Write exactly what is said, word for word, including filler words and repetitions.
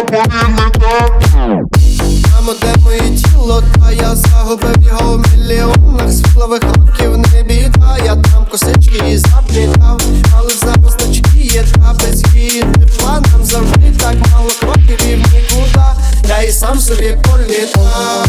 Мамо, де моє тіло, та я загубив його в мільйонах світлових років. Не біда, я там косички і заплітав, але зараз ночі є та без її тепла. Нам завжди так мало кроків і в нікуди, я і сам собі політав.